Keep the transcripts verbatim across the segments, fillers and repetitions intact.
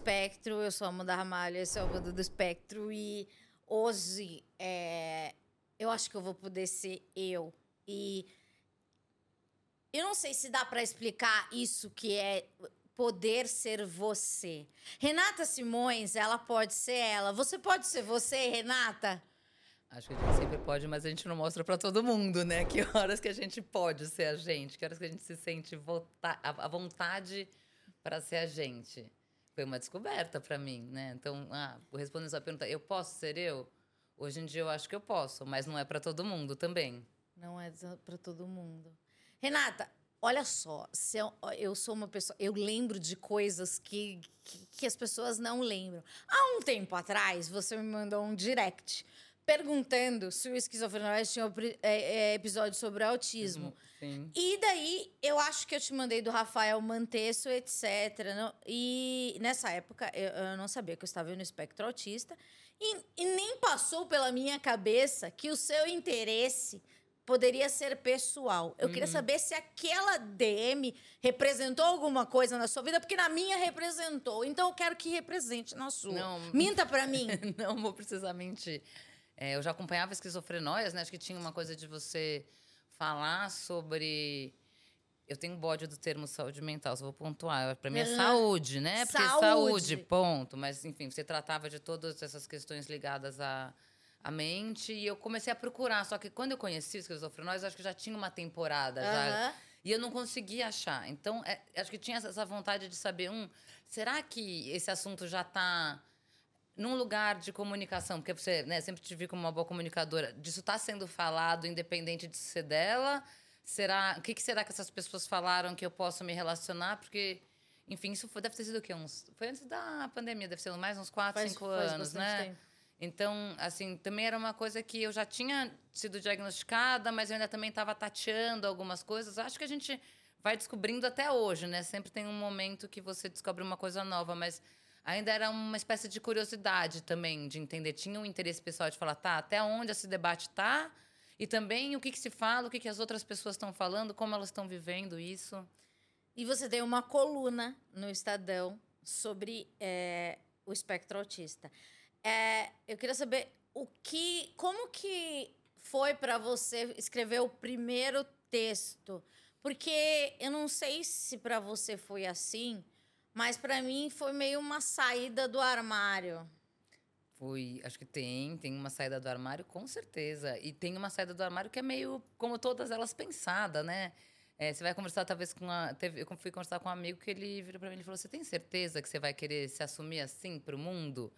Espectro, eu sou a Amanda Ramalho, esse é o Mundo do Espectro. E hoje, é, eu acho que eu vou poder ser eu. E eu não sei se dá para explicar isso que é poder ser você. Renata Simões, ela pode ser ela. Você pode ser você, Renata? Acho que a gente sempre pode, mas a gente não mostra pra todo mundo, né? Que horas que a gente pode ser a gente, que horas que a gente se sente à vontade para ser a gente. Foi uma descoberta pra mim, né? Então, ah, respondendo a sua pergunta, eu posso ser eu? Hoje em dia eu acho que eu posso, mas não é pra todo mundo também. Não é para todo mundo. Renata, olha só, se eu, eu sou uma pessoa... Eu lembro de coisas que, que, que as pessoas não lembram. Há um tempo atrás, você me mandou um direct perguntando se o Esquizofrenóis tinha é, é, episódio sobre autismo. Sim. E daí, eu acho que eu te mandei do Rafael Mantesso, etcétera. Não, e nessa época, eu, eu não sabia que eu estava no espectro autista. E, e nem passou pela minha cabeça que o seu interesse poderia ser pessoal. Eu uhum. queria saber se aquela D M representou alguma coisa na sua vida, porque na minha representou. Então, eu quero que represente na sua. Não, minta pra mim. Não vou precisar mentir. É, eu já acompanhava Esquizofrenóias, né? Acho que tinha uma coisa de você falar sobre... Eu tenho bode do termo saúde mental, só vou pontuar. Para mim é saúde, né? Porque saúde. saúde, ponto. Mas, enfim, você tratava de todas essas questões ligadas à, à mente. E eu comecei a procurar. Só que quando eu conheci o Esquizofrenóias, acho que já tinha uma temporada. Uhum. já, e eu não conseguia achar. Então, é, acho que tinha essa vontade de saber... Um, será que esse assunto já está... num lugar de comunicação, porque você, né, sempre te vi como uma boa comunicadora, disso está sendo falado independente de ser dela? Será, o que, que será que essas pessoas falaram que eu posso me relacionar? Porque, enfim, isso foi, deve ter sido o quê? Uns, foi antes da pandemia, deve ser mais uns quatro, faz, cinco faz anos, né? Tempo. Então, assim, também era uma coisa que eu já tinha sido diagnosticada, mas eu ainda também estava tateando algumas coisas. Acho que a gente vai descobrindo até hoje, né? Sempre tem um momento que você descobre uma coisa nova, mas... ainda era uma espécie de curiosidade também, de entender. Tinha um interesse pessoal de falar, tá, até onde esse debate está, e também o que, que se fala, o que, que as outras pessoas estão falando, como elas estão vivendo isso. E você tem uma coluna no Estadão sobre é, o espectro autista. É, eu queria saber o que, como que foi para você escrever o primeiro texto? Porque eu não sei se para você foi assim... mas, para mim, foi meio uma saída do armário. Foi, acho que tem, tem uma saída do armário, com certeza. E tem uma saída do armário que é meio, como todas elas, pensada, né? É, você vai conversar, talvez, com a... Teve, eu fui conversar com um amigo que ele virou para mim e falou, você tem certeza que você vai querer se assumir assim para o mundo?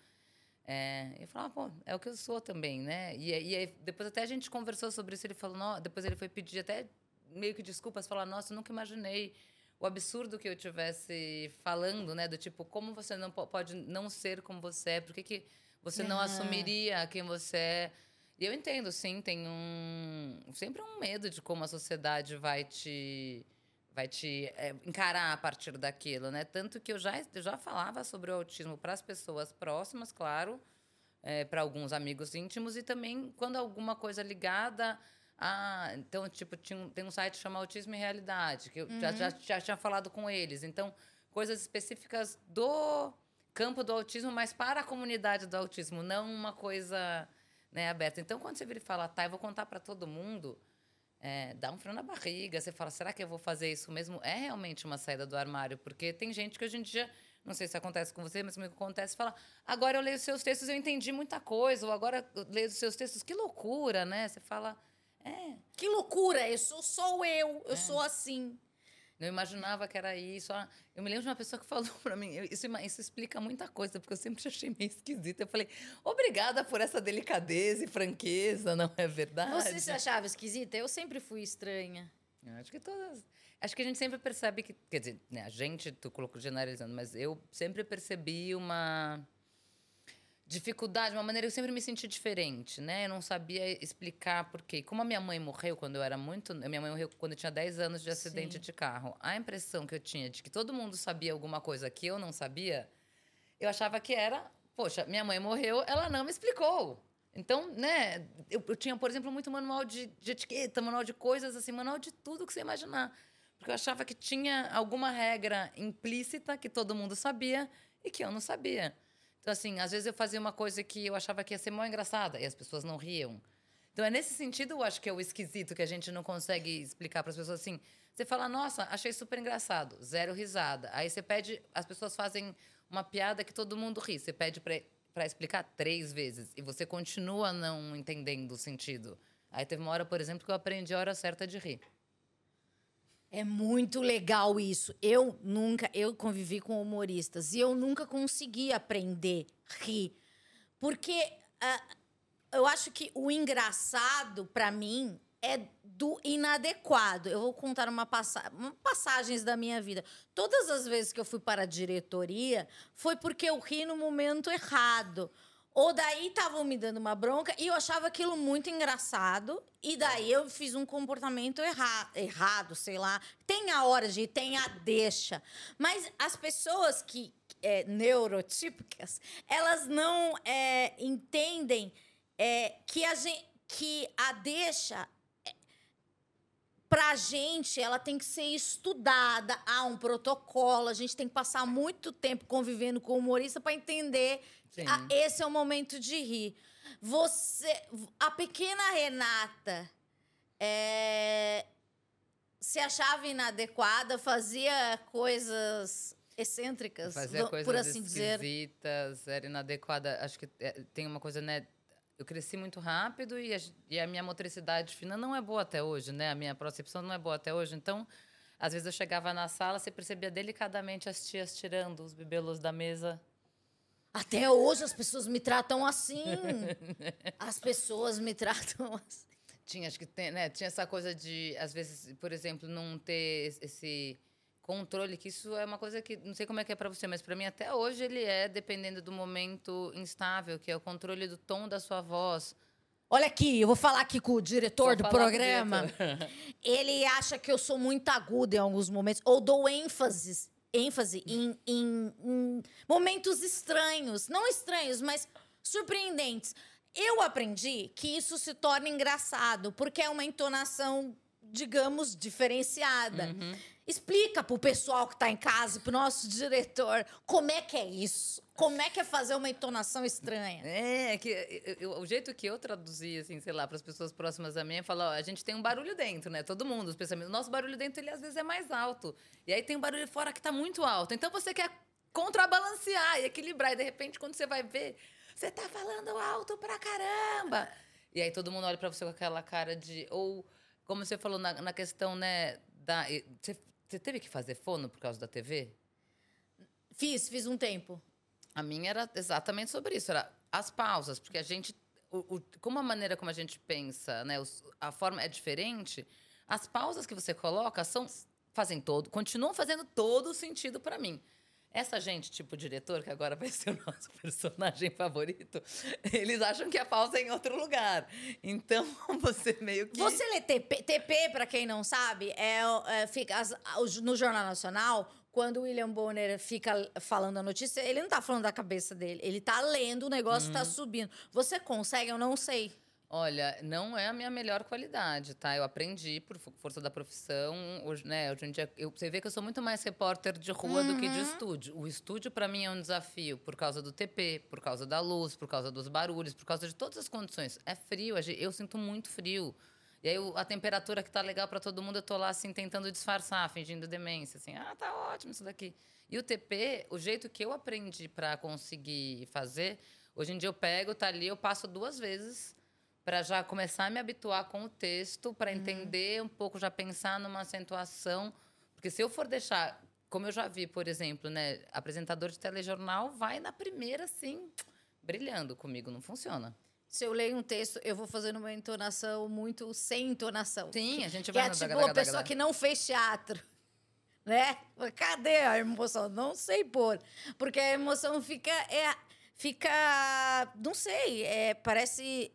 É, eu falava, pô, é o que eu sou também, né? E, e aí, depois até a gente conversou sobre isso, ele falou, não, depois ele foi pedir até meio que desculpas, falar, nossa, eu nunca imaginei o absurdo que eu estivesse falando, né? Do tipo, como você não pode não ser como você é? Por que, que você não ah. assumiria quem você é? E eu entendo, sim, tem um... sempre um medo de como a sociedade vai te... vai te é, encarar a partir daquilo, né? Tanto que eu já, eu já falava sobre o autismo para as pessoas próximas, claro, é, para alguns amigos íntimos, e também quando alguma coisa ligada... Ah, então, tipo, tinha, tem um site que chama Autismo e Realidade, que eu uhum. já, já, já tinha falado com eles. Então, coisas específicas do campo do autismo, mas para a comunidade do autismo, não uma coisa, né, aberta. Então, quando você vira e fala, tá, eu vou contar para todo mundo, é, dá um frio na barriga. Você fala, será que eu vou fazer isso mesmo? É realmente uma saída do armário, porque tem gente que hoje em dia, não sei se acontece com você, mas comigo acontece, fala, agora eu leio os seus textos, eu entendi muita coisa, ou agora eu leio os seus textos, que loucura, né? Você fala... É. Que loucura! Eu sou, sou eu, eu é. sou assim. Eu imaginava que era isso. Eu me lembro de uma pessoa que falou para mim, isso, isso explica muita coisa, porque eu sempre achei meio esquisita. Eu falei, obrigada por essa delicadeza e franqueza, não é verdade? Você se achava esquisita? Eu sempre fui estranha. Eu acho que todas... Acho que a gente sempre percebe que... Quer dizer, né, a gente, tu colocou generalizando, mas eu sempre percebi uma... dificuldade, uma maneira que eu sempre me senti diferente, né? Eu não sabia explicar por quê. Como a minha mãe morreu quando eu era muito... A minha mãe morreu quando eu tinha dez anos de acidente Sim. de carro. A impressão que eu tinha de que todo mundo sabia alguma coisa que eu não sabia, eu achava que era... Poxa, minha mãe morreu, ela não me explicou. Então, né? Eu, eu tinha, por exemplo, muito manual de, de etiqueta, manual de coisas, assim, manual de tudo que você imaginar. Porque eu achava que tinha alguma regra implícita que todo mundo sabia e que eu não sabia. Então, assim, às vezes eu fazia uma coisa que eu achava que ia ser mó engraçada e as pessoas não riam. Então, é nesse sentido, eu acho que é o esquisito, que a gente não consegue explicar para as pessoas assim. Você fala, nossa, achei super engraçado, zero risada. Aí você pede, as pessoas fazem uma piada que todo mundo ri. Você pede para explicar três vezes e você continua não entendendo o sentido. Aí teve uma hora, por exemplo, que eu aprendi a hora certa de rir. É muito legal isso. Eu nunca, eu convivi com humoristas e eu nunca consegui aprender a rir. Porque uh, eu acho que o engraçado, para mim, é do inadequado. Eu vou contar uma, passa uma passagens da minha vida. Todas as vezes que eu fui para a diretoria, foi porque eu ri no momento errado. Ou daí estavam me dando uma bronca e eu achava aquilo muito engraçado. E daí eu fiz um comportamento erra errado, sei lá. Tem a hora de ir, tem a deixa. Mas as pessoas que é, neurotípicas, elas não é, entendem é, que, a gente, que a deixa... Pra gente, ela tem que ser estudada, há um protocolo, a gente tem que passar muito tempo convivendo com o humorista para entender que ah, esse é o momento de rir. Você, a pequena Renata é, se achava inadequada, fazia coisas excêntricas, fazia coisas por assim dizer. Esquisitas, era inadequada. Acho que tem uma coisa, né? Eu cresci muito rápido e a, e a minha motricidade fina não é boa até hoje, né? A minha percepção não é boa até hoje. Então, às vezes eu chegava na sala, você percebia delicadamente as tias tirando os bibelos da mesa. Até hoje as pessoas me tratam assim. As pessoas me tratam assim. Tinha, acho que tem, né? Tinha essa coisa de, às vezes, por exemplo, não ter esse controle, que isso é uma coisa que, não sei como é que é pra você, mas pra mim até hoje ele é, dependendo do momento, instável, que é o controle do tom da sua voz. Olha aqui, eu vou falar aqui com o diretor vou do programa. Ele acha que eu sou muito aguda em alguns momentos, ou dou ênfase, ênfase em, em, em momentos estranhos. Não estranhos, mas surpreendentes. Eu aprendi que isso se torna engraçado, porque é uma entonação, digamos, diferenciada. Uhum. Explica pro pessoal que tá em casa, pro nosso diretor, como é que é isso? Como é que é fazer uma entonação estranha? É, que eu, eu, o jeito que eu traduzi, assim, sei lá, para as pessoas próximas a mim, é falar, ó, a gente tem um barulho dentro, né? Todo mundo, os pensamentos. O nosso barulho dentro, ele às vezes é mais alto. E aí tem um barulho fora que tá muito alto. Então você quer contrabalancear e equilibrar. E de repente, quando você vai ver, você tá falando alto pra caramba. E aí todo mundo olha pra você com aquela cara de... Ou, como você falou na, na questão, né, da... Você, Você teve que fazer fono por causa da T V? Fiz, fiz um tempo. A minha era exatamente sobre isso. Era as pausas, porque a gente... O, o, como a maneira como a gente pensa, né, os, a forma é diferente, as pausas que você coloca são, fazem todo, continuam fazendo todo o sentido para mim. Essa gente, tipo diretor, que agora vai ser o nosso personagem favorito, eles acham que a pausa é em outro lugar. Então, você meio que... Você lê T P, T P, para quem não sabe, é, é fica as, no Jornal Nacional, quando o William Bonner fica falando a notícia, ele não tá falando da cabeça dele, ele tá lendo, o negócio uhum. tá subindo. Você consegue? Eu não sei. Olha, não é a minha melhor qualidade, tá? Eu aprendi por força da profissão. Hoje, né, hoje em dia, eu, você vê que eu sou muito mais repórter de rua uhum. do que de estúdio. O estúdio, para mim, é um desafio por causa do T P, por causa da luz, por causa dos barulhos, por causa de todas as condições. É frio, eu sinto muito frio. E aí, a temperatura que tá legal para todo mundo, eu tô lá, assim, tentando disfarçar, fingindo demência. Assim, ah, tá ótimo isso daqui. E o T P, o jeito que eu aprendi para conseguir fazer, hoje em dia eu pego, tá ali, eu passo duas vezes... para já começar a me habituar com o texto, para uhum. entender um pouco, já pensar numa acentuação. Porque se eu for deixar, como eu já vi, por exemplo, né, apresentador de telejornal vai na primeira, assim, brilhando comigo, não funciona. Se eu leio um texto, eu vou fazendo uma entonação muito sem entonação. Sim, a gente vai... vai... Que é tipo a pessoa que não fez teatro, né? Cadê a emoção? Não sei pôr. Porque a emoção fica... É, fica... Não sei, é, parece...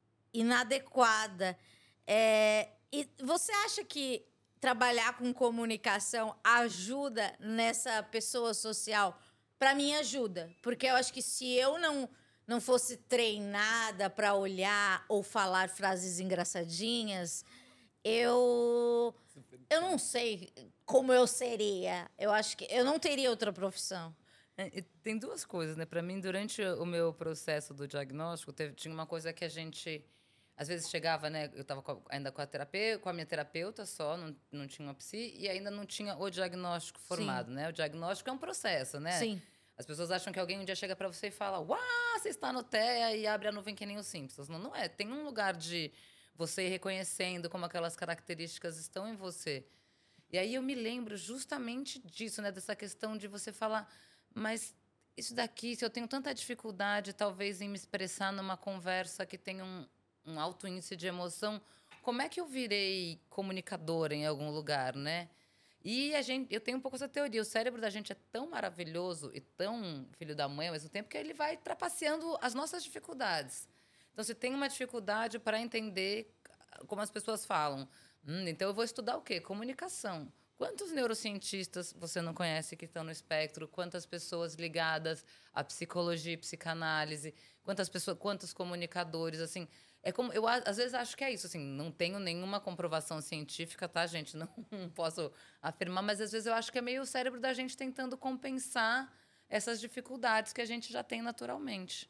inadequada. É, e você acha que trabalhar com comunicação ajuda nessa pessoa social? Para mim, ajuda. Porque eu acho que se eu não, não fosse treinada para olhar ou falar frases engraçadinhas, eu Eu não sei como eu seria. Eu acho que eu não teria outra profissão. É, tem duas coisas, né? Para mim, durante o meu processo do diagnóstico, teve, tinha uma coisa que a gente às vezes chegava, né? Eu estava ainda com a terapeuta, com a minha terapeuta só, não, não tinha uma psi e ainda não tinha o diagnóstico formado, Sim. né? O diagnóstico é um processo, né? Sim. As pessoas acham que alguém um dia chega para você e fala: "Uau, você está no T E A" e abre a nuvem que nem os Simpsons. Não, não é. Tem um lugar de você ir reconhecendo como aquelas características estão em você. E aí eu me lembro justamente disso, né? Dessa questão de você falar, mas isso daqui, se eu tenho tanta dificuldade, talvez, em me expressar numa conversa que tem um, um alto índice de emoção, como é que eu virei comunicadora em algum lugar, né? E a gente, eu tenho um pouco essa teoria. O cérebro da gente é tão maravilhoso e tão filho da mãe ao mesmo tempo que ele vai trapaceando as nossas dificuldades. Então, se tem uma dificuldade para entender como as pessoas falam, hum, então eu vou estudar o quê? Comunicação. Quantos neurocientistas você não conhece que estão no espectro? Quantas pessoas ligadas à psicologia e psicanálise? Quantas pessoas, quantos comunicadores, assim... É como, eu às vezes acho que é isso, assim, não tenho nenhuma comprovação científica, tá, gente? Não posso afirmar, mas às vezes eu acho que é meio o cérebro da gente tentando compensar essas dificuldades que a gente já tem naturalmente.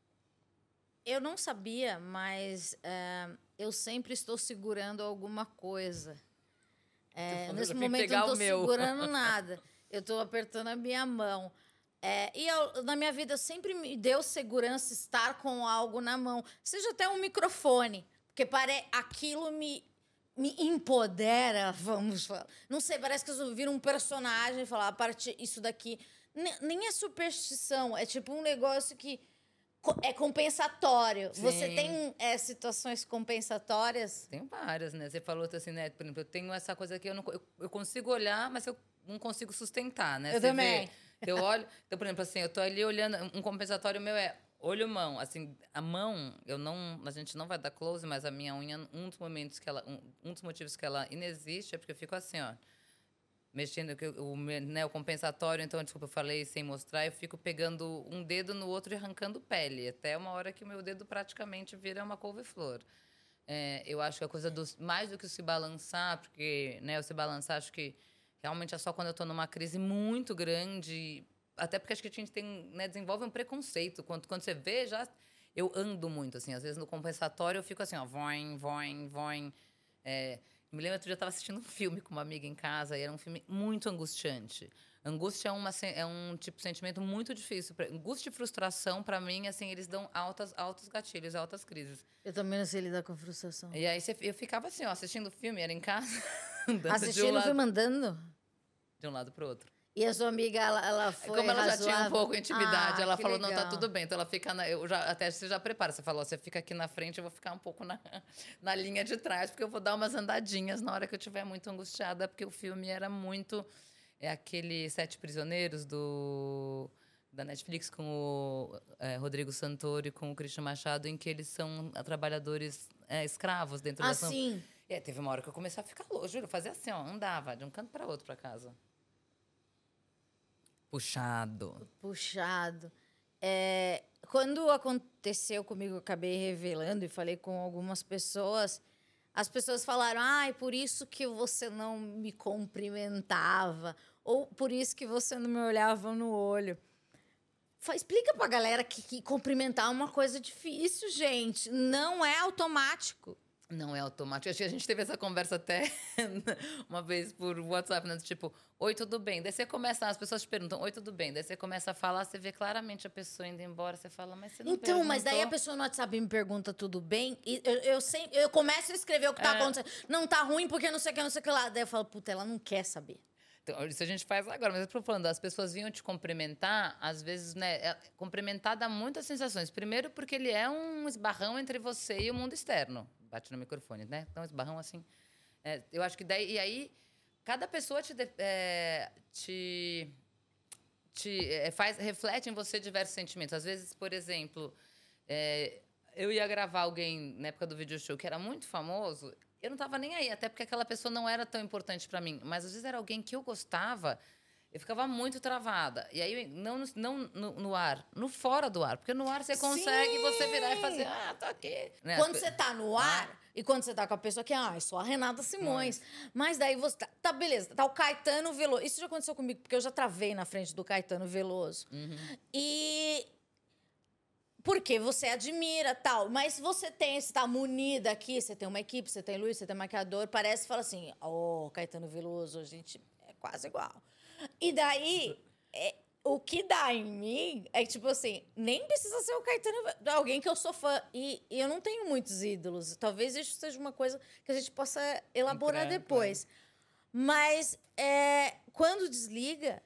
Eu não sabia, mas é, eu sempre estou segurando alguma coisa. É, nesse momento eu não estou segurando nada. Eu estou apertando a minha mão. É, e eu, na minha vida sempre me deu segurança estar com algo na mão. Seja até um microfone. Porque pare... aquilo me, me empodera, vamos falar. Não sei, parece que eu viro um personagem e falar, a partir isso daqui... Nem é superstição, é tipo um negócio que é compensatório. Sim. Você tem é, situações compensatórias? Tem várias, né? Você falou assim, né? Por exemplo, eu tenho essa coisa que eu não eu, eu consigo olhar, mas eu não consigo sustentar, né? Eu Você também. Vê, eu olho, então, por exemplo, assim, eu tô ali olhando, um compensatório meu é olho-mão. Assim, a mão, eu não, a gente não vai dar close, mas a minha unha, um dos momentos que ela, um, um dos motivos que ela inexiste é porque eu fico assim, ó. Mexendo, o, né, o compensatório, então, desculpa, eu falei sem mostrar, eu fico pegando um dedo no outro e arrancando pele, até uma hora que o meu dedo praticamente vira uma couve-flor. É, eu acho que a coisa do, mais do que o se balançar, porque, né, o se balançar, acho que realmente é só quando eu estou numa crise muito grande, até porque acho que a gente tem, né, desenvolve um preconceito, quando, quando você vê, já... Eu ando muito, assim, às vezes no compensatório eu fico assim, ó, voin, voin, voin, é... Me lembro, outro dia eu estava assistindo um filme com uma amiga em casa e era um filme muito angustiante. Angústia é, uma, é um tipo de sentimento muito difícil. Angústia e frustração, para mim, assim, eles dão altas, altos gatilhos, altas crises. Eu também não sei lidar com frustração. E aí eu ficava assim, ó, assistindo o filme, era em casa. Assistindo o filme andando? De um lado para o outro. E a sua amiga, ela, ela foi Como ela razoável? já tinha um pouco de intimidade, ah, ela falou, legal. não, tá tudo bem. Então ela fica, na, eu já, até você já prepara. Você falou, você fica aqui na frente, eu vou ficar um pouco na, na linha de trás, porque eu vou dar umas andadinhas na hora que eu estiver muito angustiada, porque o filme era muito... É aquele Sete Prisioneiros do, da Netflix com o é, Rodrigo Santoro e com o Christian Machado, em que eles são trabalhadores é, escravos dentro ah, da ação. Sim. E aí, teve uma hora que eu comecei a ficar louco, juro, fazia assim, ó, andava de um canto para outro para casa. Puxado. Puxado. É, quando aconteceu comigo, eu acabei revelando e falei com algumas pessoas. As pessoas falaram, ah, é por isso que você não me cumprimentava. Ou por isso que você não me olhava no olho. Explica pra galera que, que cumprimentar é uma coisa difícil, gente. Não é automático. Não é automático. Acho que a gente teve essa conversa até uma vez por WhatsApp, né? Tipo, oi, tudo bem? Daí você começa, as pessoas te perguntam, oi, tudo bem? Daí você começa a falar, você vê claramente a pessoa indo embora, você fala, mas você não Então, perguntou. mas daí a pessoa no WhatsApp me pergunta, tudo bem? E eu, eu, sempre, eu começo a escrever o que tá é. acontecendo. Não tá ruim porque não sei o que, não sei o que lá. Daí eu falo, puta, ela não quer saber. Então, isso a gente faz agora, mas eu tô falando, as pessoas vinham te cumprimentar, às vezes, né? É, cumprimentar dá muitas sensações. Primeiro, porque ele é um esbarrão entre você e o mundo externo. Bate no microfone, né? Então, esbarrão assim. É, eu acho que daí. E aí, cada pessoa te, é, te, te é, faz, reflete em você diversos sentimentos. Às vezes, por exemplo, é, eu ia gravar alguém na época do video show que era muito famoso. Eu não estava nem aí, até porque aquela pessoa não era tão importante para mim. Mas às vezes era alguém que eu gostava. eu ficava muito travada. E aí, não, no, não no, no ar, no fora do ar. Porque no ar você consegue Sim! você virar e fazer, ah, tô aqui. Né? Quando você tá no ar, Ah. e quando você tá com a pessoa que, ah, eu sou a Renata Simões. Mas daí você tá, tá, beleza, tá o Caetano Veloso. Isso já aconteceu comigo, porque eu já travei na frente do Caetano Veloso. Uhum. E... Porque você admira, tal. Mas você tem, você tá munida aqui, você tem uma equipe, você tem luz, você tem maquiador. Parece que fala assim, ó, oh, Caetano Veloso, a gente é quase igual. E daí, é, o que dá em mim é que, tipo assim, nem precisa ser o Caetano, alguém que eu sou fã. E, e eu não tenho muitos ídolos. Talvez isso seja uma coisa que a gente possa elaborar Entrar, depois. Mas é, quando desliga,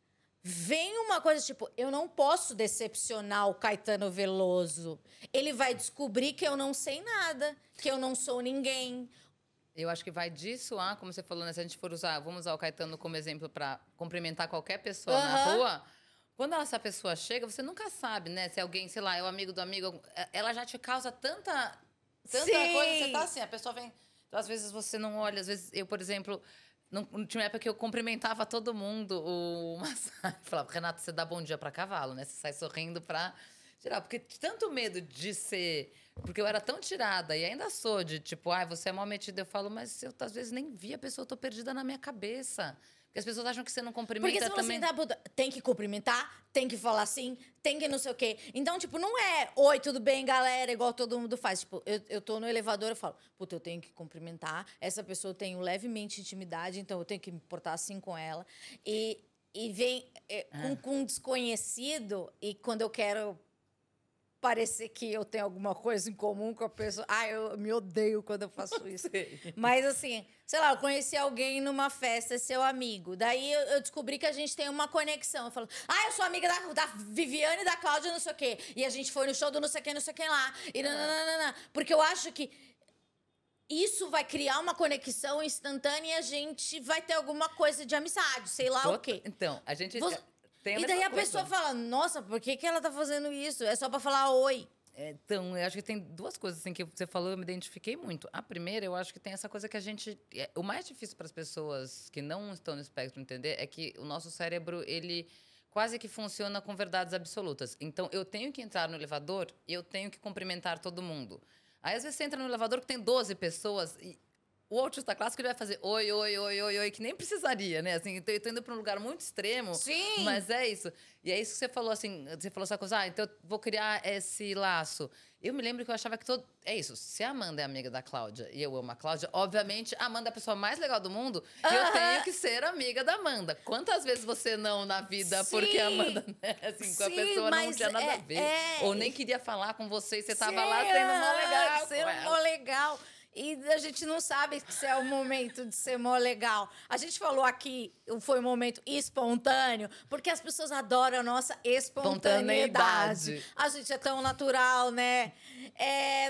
vem uma coisa tipo, eu não posso decepcionar o Caetano Veloso. Ele vai descobrir que eu não sei nada, que eu não sou ninguém. Eu acho que vai disso a, como você falou, né? Se a gente for usar, vamos usar o Caetano como exemplo para cumprimentar qualquer pessoa Uhum. na rua. Quando essa pessoa chega, você nunca sabe, né? Se alguém, sei lá, é o amigo do amigo, ela já te causa tanta, tanta Sim. coisa. Você tá assim, a pessoa vem. Então, às vezes você não olha, às vezes eu, por exemplo, não, tinha uma época que eu cumprimentava todo mundo. O Massari falava, Renato, você dá bom dia para cavalo, né? Você sai sorrindo para tirar. Porque tanto medo de ser. Porque eu era tão tirada, e ainda sou, de tipo, ai, ah, você é mal metida. Eu falo, mas eu às vezes nem vi a pessoa, eu tô perdida na minha cabeça. Porque as pessoas acham que você não cumprimenta Porque você fala também. assim, tá, tem que cumprimentar, tem que falar assim, tem que não sei o quê. Então, tipo, não é, oi, tudo bem, galera, igual todo mundo faz. Tipo, eu, eu tô no elevador, eu falo, puta, eu tenho que cumprimentar, essa pessoa eu tenho levemente intimidade, então eu tenho que me portar assim com ela. E, e vem é, Ah. com, com um desconhecido, e quando eu quero parecer que eu tenho alguma coisa em comum com a pessoa. Ah, eu me odeio quando eu faço isso. Mas, assim, sei lá, eu conheci alguém numa festa, seu amigo. Daí eu, eu descobri que a gente tem uma conexão. Eu falo, ah, eu sou amiga da, da Viviane e da Cláudia, não sei o quê. E a gente foi no show do não sei quem, não sei quem lá. E nananana. Porque eu acho que isso vai criar uma conexão instantânea e a gente vai ter alguma coisa de amizade, sei lá Tot... o quê. Então, a gente... Você... Tem a e daí a coisa. pessoa fala, nossa, por que, que ela tá fazendo isso? É só pra falar oi. É, então, eu acho que tem duas coisas assim que você falou, eu me identifiquei muito. A primeira, eu acho que tem essa coisa que a gente... É, o mais difícil para as pessoas que não estão no espectro entender é que o nosso cérebro, ele quase que funciona com verdades absolutas. Então, eu tenho que entrar no elevador e eu tenho que cumprimentar todo mundo. Aí, às vezes, você entra no elevador que tem doze pessoas e o autista clássico ele vai fazer oi, oi, oi, oi, oi, que nem precisaria, né? Assim, eu tô indo para um lugar muito extremo. Sim. Mas é isso. E é isso que você falou, assim, você falou essa coisa, ah, então eu vou criar esse laço. Eu me lembro que eu achava que todo... É isso, se a Amanda é amiga da Cláudia e eu amo a Cláudia, obviamente, a Amanda é a pessoa mais legal do mundo e uh-huh. eu tenho que ser amiga da Amanda. Quantas vezes você não na vida, Sim. porque a Amanda, né, assim, Sim, com a pessoa não tinha nada é, a ver. É... Ou nem queria falar com você e você Sim, tava lá sendo mó legal. Sendo mó legal. E a gente não sabe se é o momento de ser mó legal. A gente falou aqui, foi um momento espontâneo, porque as pessoas adoram a nossa espontaneidade. espontaneidade. A gente é tão natural, né? É,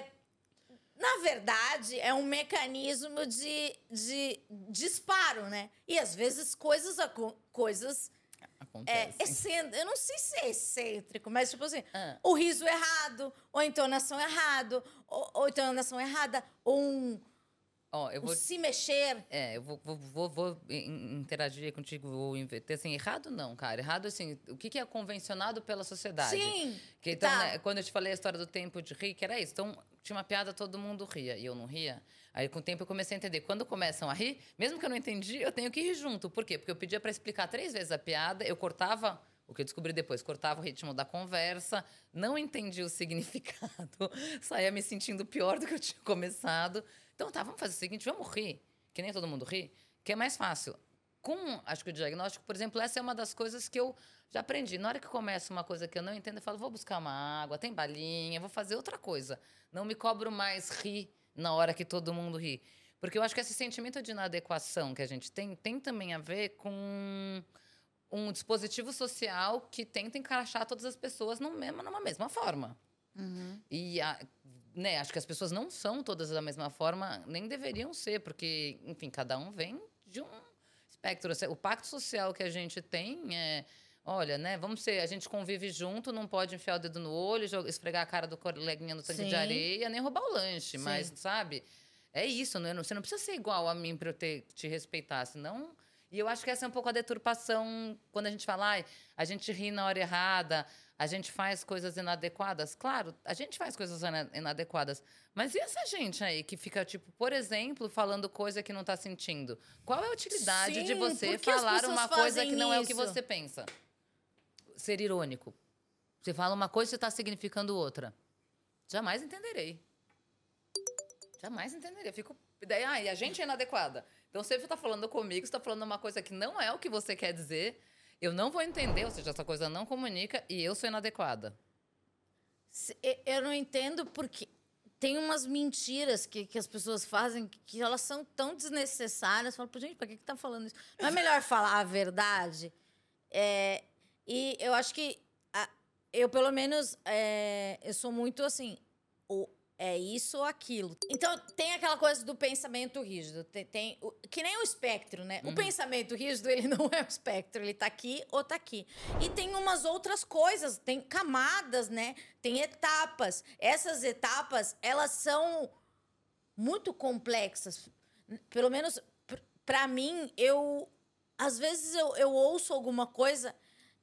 na verdade, é um mecanismo de, de disparo, né? E às vezes coisas... coisas É, excêntrico. Eu não sei se é excêntrico, mas tipo assim, ah. o riso errado, ou a entonação errado, ou, ou a entonação errada, ou um, oh, eu vou, um se mexer. É, eu vou, vou, vou, vou interagir contigo, vou inverter. Assim, errado não, cara. Errado, assim, o que é convencionado pela sociedade. Sim, que, então, tá. né, quando eu te falei a história do tempo de rir, que era isso. Então, tinha uma piada, todo mundo ria, e eu não ria. Aí, com o tempo, eu comecei a entender. Quando começam a rir, mesmo que eu não entendi, eu tenho que rir junto. Por quê? Porque eu pedia para explicar três vezes a piada, eu cortava, o que eu descobri depois, cortava o ritmo da conversa, não entendi o significado, saía me sentindo pior do que eu tinha começado. Então, tá, vamos fazer o seguinte, vamos rir, que nem todo mundo ri, que é mais fácil. Com, acho que o diagnóstico, por exemplo, essa é uma das coisas que eu já aprendi. Na hora que começa uma coisa que eu não entendo, eu falo, vou buscar uma água, tem balinha, vou fazer outra coisa. Não me cobro mais rir na hora que todo mundo ri. Porque eu acho que esse sentimento de inadequação que a gente tem, tem também a ver com um dispositivo social que tenta encaixar todas as pessoas no mesmo, numa mesma forma. Uhum. E, a, né, acho que as pessoas não são todas da mesma forma, nem deveriam ser, porque, enfim, cada um vem de um espectro. O pacto social que a gente tem é... Olha, né, vamos ser, a gente convive junto, não pode enfiar o dedo no olho, esfregar a cara do coleguinha no tanque Sim. de areia, nem roubar o lanche. Sim. Mas, sabe, é isso, né? Você não precisa ser igual a mim para eu ter, te respeitar, senão... E eu acho que essa é um pouco a deturpação, quando a gente fala, ah, a gente ri na hora errada, a gente faz coisas inadequadas. Claro, a gente faz coisas inadequadas. Mas e essa gente aí que fica, tipo, por exemplo, falando coisa que não tá sentindo? Qual é a utilidade Sim, de você por que as falar pessoas uma coisa fazem que não é o que isso? você pensa? Ser irônico. Você fala uma coisa e você tá significando outra. Jamais entenderei. Jamais entenderia. Fico. Daí, ah, e a gente é inadequada. Então, se você está falando comigo, você está falando uma coisa que não é o que você quer dizer, eu não vou entender, ou seja, essa coisa não comunica e eu sou inadequada. Se- e- Eu não entendo porque tem umas mentiras que, que as pessoas fazem que elas são tão desnecessárias. Falo, gente, pra que que tá falando isso? Não é melhor falar a verdade? É, e eu acho que a- eu, pelo menos, é, eu sou muito assim, o, é isso ou aquilo. Então, tem aquela coisa do pensamento rígido. Tem, tem o- que nem o espectro, né? O pensamento rígido, ele não é o espectro. Ele tá aqui ou tá aqui. E tem umas outras coisas, tem camadas, né? Tem etapas. Essas etapas, elas são muito complexas. Pelo menos, pr- pra mim, eu... Às vezes eu, eu ouço alguma coisa,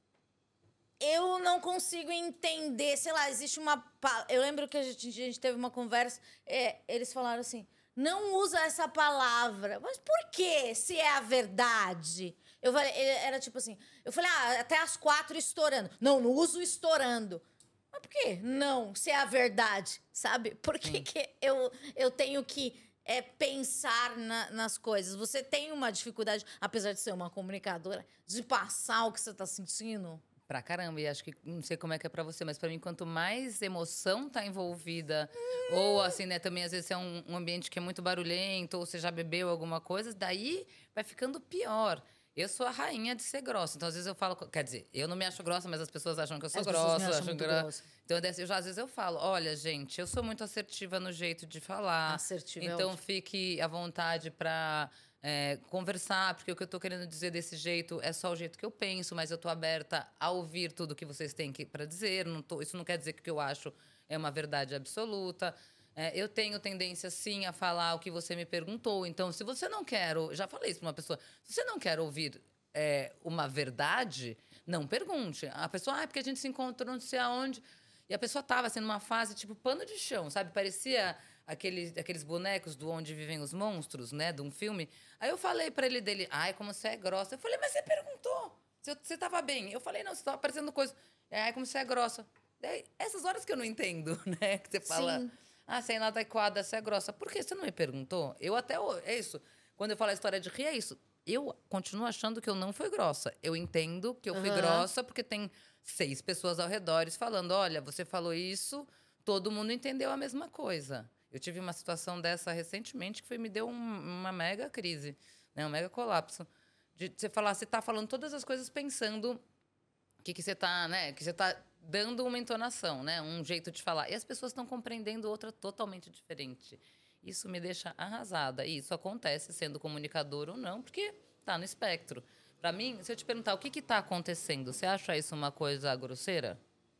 eu não consigo entender. Sei lá, existe uma... pa- Eu lembro que a gente, a gente teve uma conversa, é, eles falaram assim, não usa essa palavra. Mas por quê? Se é a verdade? Eu falei, ele- era tipo assim, eu falei, ah, até as quatro estourando. Não, não uso estourando. Mas por quê? Não, se é a verdade, sabe? Por que, Sim. que eu, eu tenho que é, pensar na- nas coisas? Você tem uma dificuldade, apesar de ser uma comunicadora, de passar o que você está sentindo? Pra caramba, e acho que não sei como é que é pra você, mas pra mim, quanto mais emoção tá envolvida, ou assim, né, também às vezes é um, um ambiente que é muito barulhento, ou você já bebeu alguma coisa, daí vai ficando pior. Eu sou a rainha de ser grossa, então às vezes eu falo, quer dizer, eu não me acho grossa, mas as pessoas acham que eu sou As pessoas me grossa, acham acham muito gra- grossa. Então eu, eu já, às vezes eu falo, olha, gente, eu sou muito assertiva no jeito de falar, Assertiva é então ótimo. fique à vontade pra é, conversar, porque o que eu tô querendo dizer desse jeito é só o jeito que eu penso, mas eu tô aberta a ouvir tudo que vocês têm que, pra dizer. Não tô, isso não quer dizer que o que eu acho é uma verdade absoluta. É, eu tenho tendência, sim, a falar o que você me perguntou. Então, se você não quer... ou- Já falei isso pra uma pessoa. Se você não quer ouvir é, uma verdade, não pergunte. A pessoa, ah, é porque a gente se encontrou não sei aonde... E a pessoa tava assim, numa fase, tipo, pano de chão, sabe? Parecia aqueles, aqueles bonecos do Onde Vivem os Monstros, né? De um filme. Aí eu falei pra ele dele, ai, como você é grossa. Eu falei, mas você perguntou se eu- você tava bem. Eu falei, não, você tava parecendo coisa. Ai, como você é grossa. Daí, essas horas que eu não entendo, né? Que você fala, Sim. ah, você é inadequada, você é grossa. Por que você não me perguntou? Eu até, o- é isso. Quando eu falo a história de rir, é isso. Eu continuo achando que eu não fui grossa. Eu entendo que eu fui Aham. grossa porque tem seis pessoas ao redor falando, olha, você falou isso, todo mundo entendeu a mesma coisa. Eu tive uma situação dessa recentemente que foi, me deu um- uma mega crise, né? Um mega colapso. De você falar, você está falando todas as coisas pensando que, que você está, né? Que você está dando uma entonação, né? Um jeito de falar. E as pessoas estão compreendendo outra totalmente diferente. Isso me deixa arrasada. E isso acontece sendo comunicador ou não, porque está no espectro. Para mim, se eu te perguntar o que está acontecendo, você acha isso uma coisa grosseira?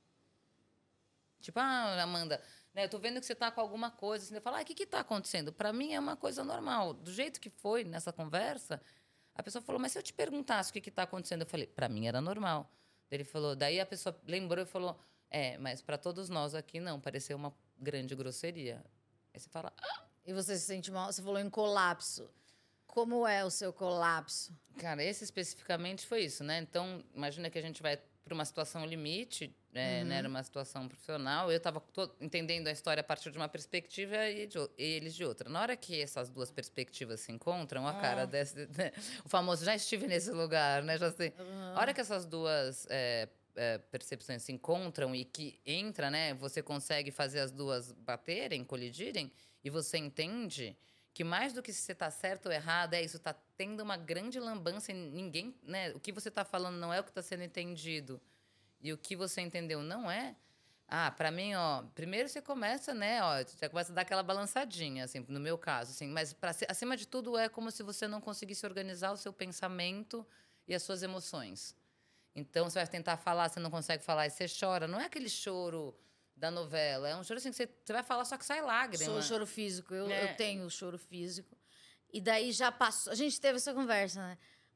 Tipo, ah, Amanda, né, eu tô vendo que você tá com alguma coisa. Assim, eu falo, ah, o que que tá acontecendo? Para mim é uma coisa normal. Do jeito que foi nessa conversa, a pessoa falou, mas se eu te perguntasse o que que tá acontecendo, eu falei, para mim era normal. Ele falou, daí a pessoa lembrou e falou, é, mas para todos nós aqui não, pareceu uma grande grosseria. Aí você fala, ah, E você se sente mal? Você falou em colapso. Como é o seu colapso? cara, esse especificamente foi isso, né? Então, imagina que a gente vai para uma situação limite, é, né? Era uma situação profissional. Eu estava entendendo a história a partir de uma perspectiva e, de, o- e eles de outra. Na hora que essas duas perspectivas se encontram, a cara Ah. desse, né? O famoso, já estive nesse lugar, né? Já sei. A hora que essas duas é, é, percepções se encontram e que entra, né? Você consegue fazer as duas baterem, colidirem, e você entende que mais do que se você tá certo ou errado, é isso, tá tendo uma grande lambança e ninguém, né? O que você tá falando não é o que tá sendo entendido. E o que você entendeu não é. Ah, pra mim, ó, primeiro você começa, né, ó, você começa a dar aquela balançadinha, assim, no meu caso, assim, mas pra, ser- acima de tudo é como se você não conseguisse organizar o seu pensamento e as suas emoções. Então, você vai tentar falar, você não consegue falar, e você chora. Não é aquele choro da novela, é um choro assim que você, você vai falar, só que sai lágrima. Sou choro físico, eu, É. eu tenho choro físico. E daí já passou. A gente teve essa conversa, né?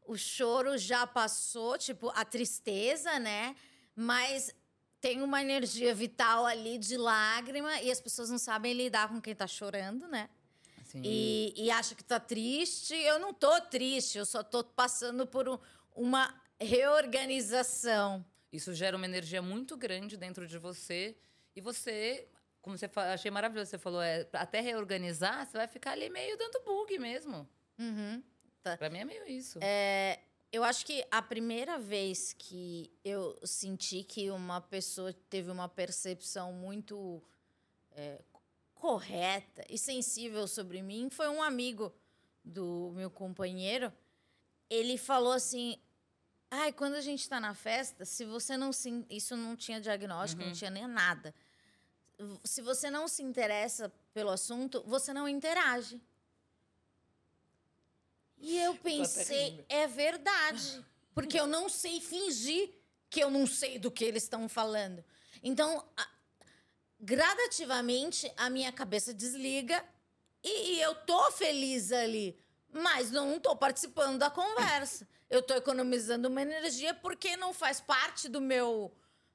o choro já passou, tipo, a tristeza, né? Mas tem uma energia vital ali de lágrima e as pessoas não sabem lidar com quem tá chorando, né? Sim. E, e acha que tá triste. Eu não tô triste, eu só tô passando por um- uma reorganização. Isso gera uma energia muito grande dentro de você. E você, como você fa- achei maravilhoso, você falou, é, até reorganizar, você vai ficar ali meio dando bug mesmo. Uhum. Tá. Pra mim é meio isso. É, eu acho que a primeira vez que eu senti que uma pessoa teve uma percepção muito é, correta e sensível sobre mim foi um amigo do meu companheiro. Ele falou assim: ai, quando a gente tá na festa, se você não se. Isso não tinha diagnóstico, não Uhum. tinha nem nada. Se você não se interessa pelo assunto, você não interage. E eu pensei, rindo. é verdade. Porque eu não sei fingir que eu não sei do que eles estão falando. Então, a- gradativamente, a minha cabeça desliga e, e eu tô feliz ali. Mas não tô participando da conversa. Eu tô economizando uma energia porque não faz parte do meu,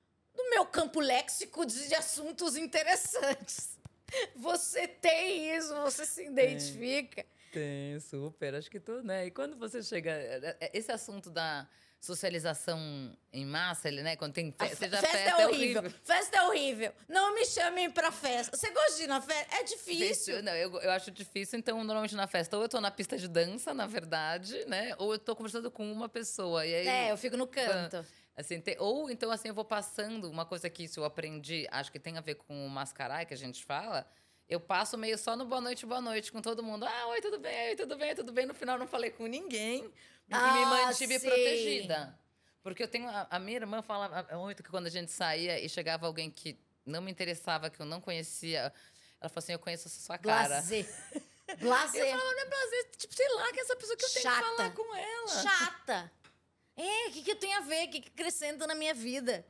do meu campo léxico de assuntos interessantes. Você tem isso, você se identifica. Tem, super. Acho que tudo, né? E quando você chega. é- é- Esse assunto da socialização em massa, ele, né? Quando tem A festa, fe- seja festa, festa, é horrível. Festa é horrível. Não me chamem pra festa. Você gosta de ir na festa? É difícil. Festa- Não, eu, eu acho difícil, então, normalmente na festa, ou eu tô na pista de dança, na verdade, né? Ou eu tô conversando com uma pessoa. E aí, É, eu fico no canto. assim, te- ou então, assim, eu vou passando. Uma coisa que isso eu aprendi, acho que tem a ver com o mascarar que a gente fala. Eu passo meio só no boa noite, boa noite com todo mundo. Ah, oi, tudo bem? Oi, tudo bem? Tudo bem? No final, não falei com ninguém, porque me Ah, mantive sim. protegida. Porque eu tenho. A, a minha irmã fala muito que quando a gente saía e chegava alguém que não me interessava, que eu não conhecia, ela falou assim: eu conheço essa sua cara. Blazer. Eu Blazer. falava, não é prazer, tipo, sei lá, que é essa pessoa que eu tenho que Chata. falar com ela. Chata. É, o que, que eu tenho a ver? O que, que acrescenta na minha vida?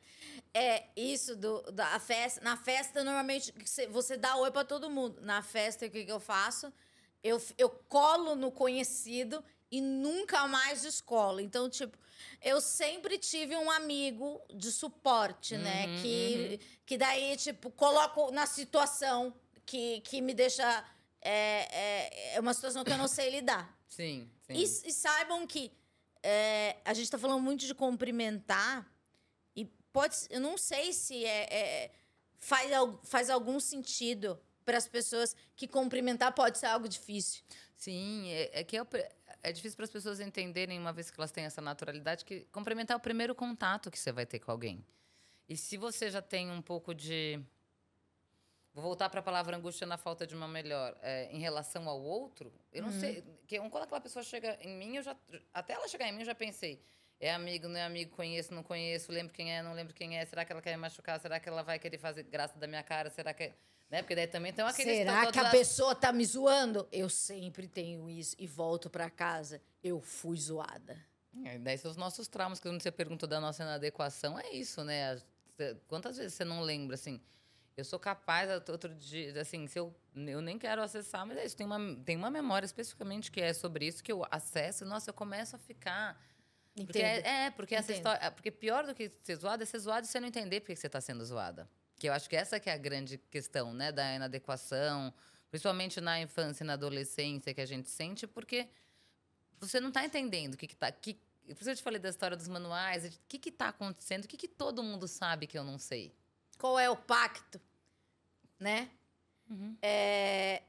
É isso do, da a festa. Na festa, normalmente, você- você dá oi pra todo mundo. Na festa, o que, que eu faço? Eu, eu colo no conhecido e nunca mais descolo. Então, tipo, eu sempre tive um amigo de suporte, né? Uhum, Que, que daí, tipo, coloco na situação que, que me deixa. É, é, é uma situação que eu não sei lidar. Sim, sim. E, e saibam que é, a gente está falando muito de cumprimentar e pode, eu não sei se é, é- faz, al- faz algum sentido para as pessoas que cumprimentar pode ser algo difícil. Sim, é, é que é, o pre- é difícil para as pessoas entenderem, uma vez que elas têm essa naturalidade, que cumprimentar é o primeiro contato que você vai ter com alguém. E se você já tem um pouco de. Vou voltar para a palavra angústia na falta de uma melhor. É, em relação ao outro, eu não sei. Que, quando aquela pessoa chega em mim, eu já. Até ela chegar em mim, eu já pensei. É amigo, não é amigo, conheço, não conheço, lembro quem é, não lembro quem é. Será que ela quer me machucar? Será que ela vai querer fazer graça da minha cara? Será que. Né? Porque daí também tem aqueles. Será todas que a as- pessoa tá me zoando? Eu sempre tenho isso e volto para casa. Eu fui zoada. É, daí são os nossos traumas, que quando você perguntou da nossa inadequação, é isso, né? As- cê- Quantas vezes você não lembra, assim? Eu sou capaz, out- outro dia, assim, se eu, eu nem quero acessar, mas é isso. Tem uma, tem uma memória especificamente que é sobre isso, que eu acesso, e, nossa, eu começo a ficar. Porque Entendo. é, é, porque essa Entendo. história. é, Porque pior do que ser zoada é ser zoada e você não entender por que você está sendo zoada. Que eu acho que essa que é a grande questão, né? Da inadequação, principalmente na infância e na adolescência, que a gente sente, porque você não está entendendo o que, que tá. Que, por isso eu te falei da história dos manuais, o que está acontecendo, o que, que todo mundo sabe que eu não sei. Qual é o pacto, né? Uhum. É,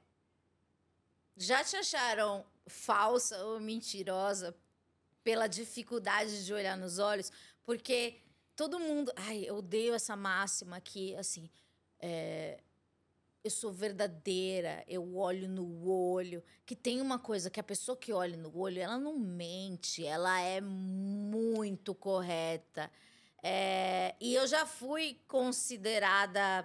já te acharam falsa ou mentirosa pela dificuldade de olhar nos olhos? Porque todo mundo. Ai, eu odeio essa máxima que, assim. é, eu sou verdadeira, eu olho no olho. Que tem uma coisa que a pessoa que olha no olho, ela não mente, ela é muito correta. É, e eu já fui considerada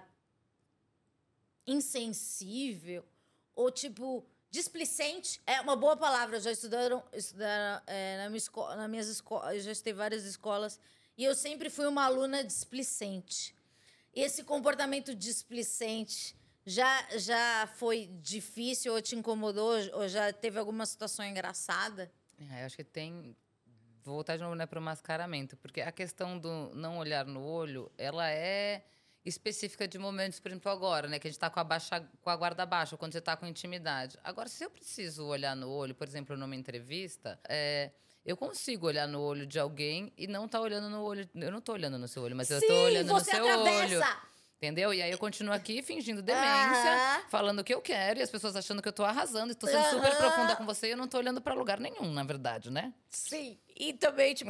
insensível ou tipo displicente é uma boa palavra. Eu já estudaram, estudaram é, na minha esco- nas minhas escolas, eu já estudei em várias escolas e eu sempre fui uma aluna displicente. Esse comportamento displicente já já foi difícil ou te incomodou ou já teve alguma situação engraçada? É, eu acho que tem vou voltar de novo, né, para o mascaramento. Porque a questão do não olhar no olho, ela é específica de momentos, por exemplo, agora, né? Que a gente tá com a, baixa, com a guarda baixa, quando você tá com intimidade. Agora, se eu preciso olhar no olho, por exemplo, numa entrevista, é, eu consigo olhar no olho de alguém e não tá olhando no olho. Eu não tô olhando no seu olho, mas Sim, eu tô olhando no seu atravessa. olho. Entendeu? E aí eu continuo aqui fingindo demência, Ah. falando o que eu quero, e as pessoas achando que eu tô arrasando, e tô sendo super Aham. profunda com você, e eu não tô olhando pra lugar nenhum, na verdade, né? Sim. E também, tipo,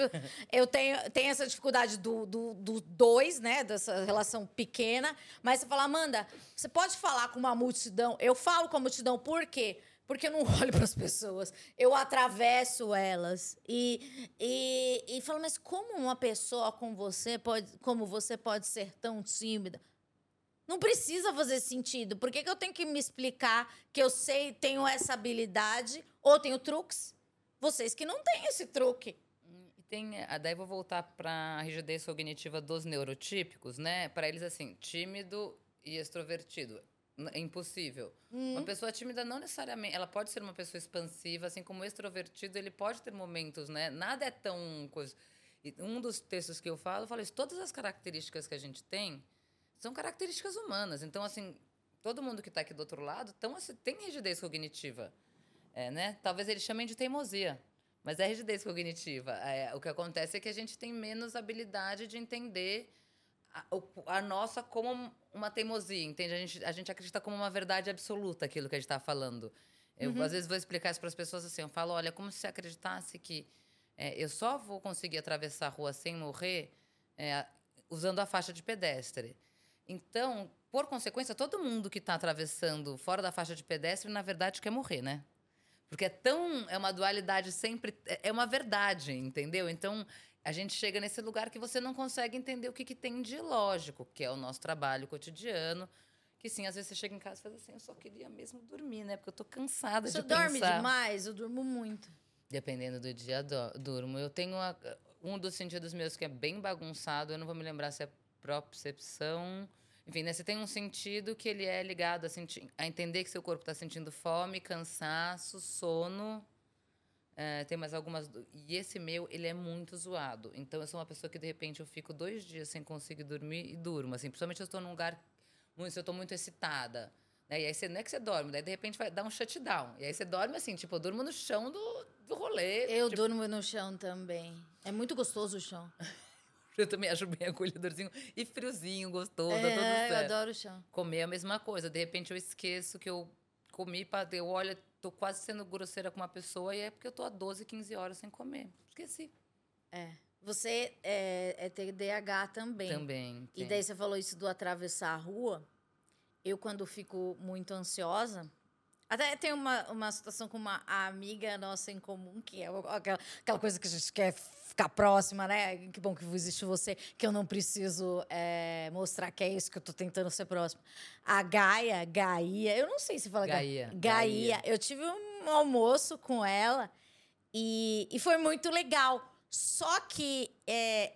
eu tenho, tenho essa dificuldade do, do, do dois, né? Dessa relação pequena. Mas você fala, Amanda, você pode falar com uma multidão? Eu falo com a multidão, por quê? Porque eu não olho para as pessoas, eu atravesso elas e, e, e falo, mas como uma pessoa com você pode, como você pode ser tão tímida? Não precisa fazer sentido. Por que, que eu tenho que me explicar que eu sei, tenho essa habilidade ou tenho truques? Vocês que não têm esse truque. E tem, daí vou voltar para a rigidez cognitiva dos neurotípicos, né? Para eles, assim, tímido e extrovertido. É impossível. Hum. Uma pessoa tímida não necessariamente... Ela pode ser uma pessoa expansiva, assim como o extrovertido, ele pode ter momentos, né? Nada é tão... coisa. E um dos textos que eu falo, eu falo isso. Todas as características que a gente tem são características humanas. Então, assim, todo mundo que está aqui do outro lado então, assim, tem rigidez cognitiva. É, né? Talvez eles chamem de teimosia. Mas é rigidez cognitiva. É, o que acontece é que a gente tem menos habilidade de entender... A, a nossa como uma teimosia, entende? A gente, a gente acredita como uma verdade absoluta aquilo que a gente está falando. Eu, uhum. Às vezes, vou explicar isso para as pessoas assim. Eu falo, olha, como se você acreditasse que é, eu só vou conseguir atravessar a rua sem morrer é, usando a faixa de pedestre. Então, por consequência, todo mundo que está atravessando fora da faixa de pedestre, na verdade, quer morrer, né? Porque é tão... É uma dualidade sempre... É uma verdade, entendeu? Então... A gente chega nesse lugar que você não consegue entender o que, que tem de lógico, que é o nosso trabalho cotidiano. Que sim, às vezes você chega em casa e fala assim, eu só queria mesmo dormir, né? Porque eu tô cansada você de pensar. Você dorme demais? Eu durmo muito. Dependendo do dia, do, durmo. Eu tenho uma, um dos sentidos meus que é bem bagunçado, eu não vou me lembrar se é propriocepção. Enfim, né? Você tem um sentido que ele é ligado a, sentir, a entender que seu corpo está sentindo fome, cansaço, sono... É, tem mais algumas... E esse meu, ele é muito zoado. Então, eu sou uma pessoa que, de repente, eu fico dois dias sem conseguir dormir e durmo. Assim, principalmente se eu estou num lugar... Muito, se eu estou muito excitada. Né? E aí, você, não é que você dorme. Daí, de repente, vai dar um shutdown. E aí, você dorme assim, tipo, eu durmo no chão do, do rolê. Eu tipo... durmo no chão também. É muito gostoso o chão. Eu também acho bem acolhedorzinho. E friozinho, gostoso, é, todo certo. Eu adoro o chão. Comer é a mesma coisa. De repente, eu esqueço que eu comi, eu olho... Tô quase sendo grosseira com uma pessoa e é porque eu tô há doze, quinze horas sem comer. Esqueci. É. Você é, é T D A H também. Também. E daí você falou isso do atravessar a rua. Eu, quando fico muito ansiosa... Até tem uma, uma situação com uma amiga nossa em comum, que é aquela, aquela coisa que a gente quer ficar próxima, né? Que bom que existe você, que eu não preciso é, mostrar que é isso que eu tô tentando ser próxima. A Gaia, Gaia, eu não sei se fala Gaia. Gaia. Gaia. Eu tive um almoço com ela e, e foi muito legal. Só que é,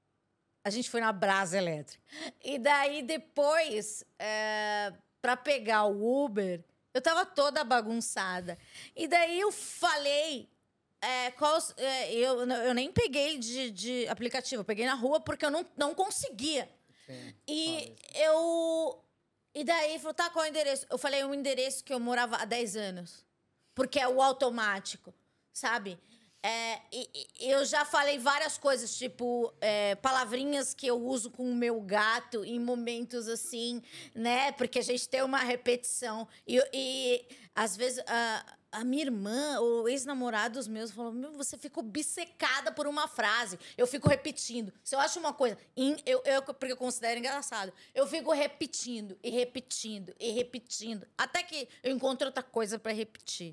a gente foi na brasa elétrica. E daí, depois, é, para pegar o Uber... Eu tava toda bagunçada. E daí eu falei... É, qual, é, eu, eu nem peguei de, de aplicativo. Eu peguei na rua porque eu não, não conseguia. Sim, e eu... E daí falou, tá, qual é o endereço? Eu falei um endereço que eu morava há dez anos. Porque é o automático, sabe? É, e, e eu já falei várias coisas, tipo, é, palavrinhas que eu uso com o meu gato em momentos assim, né? Porque a gente tem uma repetição. E, e às vezes, a, a minha irmã, ou ex-namorados meus, falou: Meu, você ficou obcecada por uma frase. Eu fico repetindo. Se eu acho uma coisa, eu, eu, porque eu considero engraçado, eu fico repetindo, e repetindo, e repetindo. Até que eu encontro outra coisa para repetir.